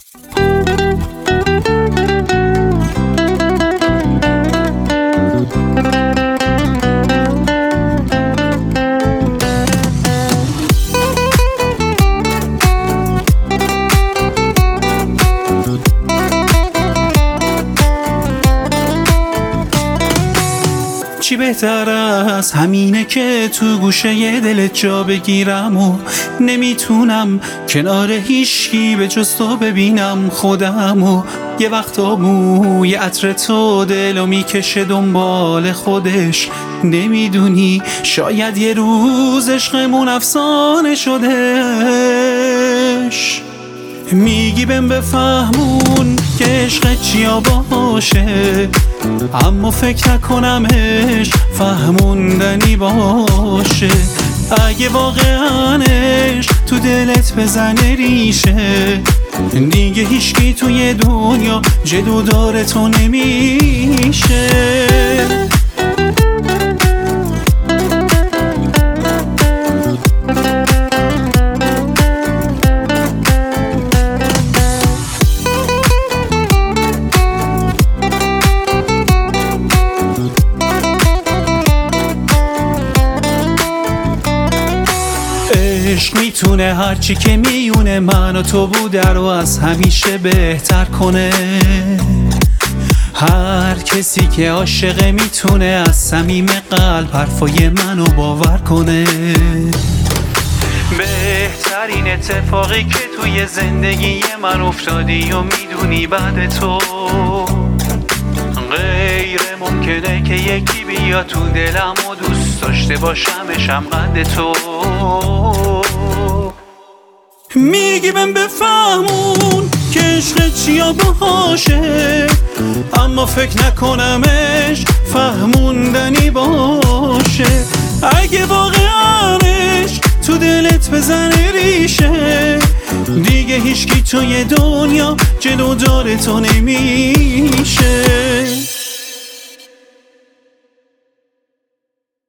چی بهتر از همینه که تو گوشه دلت جا بگیرم و نمیتونم کنار هیچکی به جز تو ببینم خودم و یه وقتا موی عطر تو دلو میکشه دنبال خودش. نمیدونی شاید یه روز عشقمون افسانه شدهش. میگی بهم بفهمون که عشق چیا باشه، اما فکر نکنمش فهموندنی باشه. اگه واقعا عشق تو دلت بزنه ریشه، دیگه هیچکی توی دنیا جلو داره تو نمیشه. عشق میتونه هرچی که میونه من و تو بوده رو از همیشه بهتر کنه. هر کسی که عاشقه میتونه از صمیم قلب حرفای منو باور کنه. بهترین اتفاقی که توی زندگی من افتادی و میدونی بعد تو غیر ممکنه که یکی بیا تو دلم و دوست داشته باشمشم قد تو. میگی بهم بفهمون که عشق چیا باشه، اما فکر نکنمش فهموندنی باشه. اگه واقعا عشق تو دلت بزنه ریشه، دیگه هیچکی توی دنیا جلو داره تو نمیشه.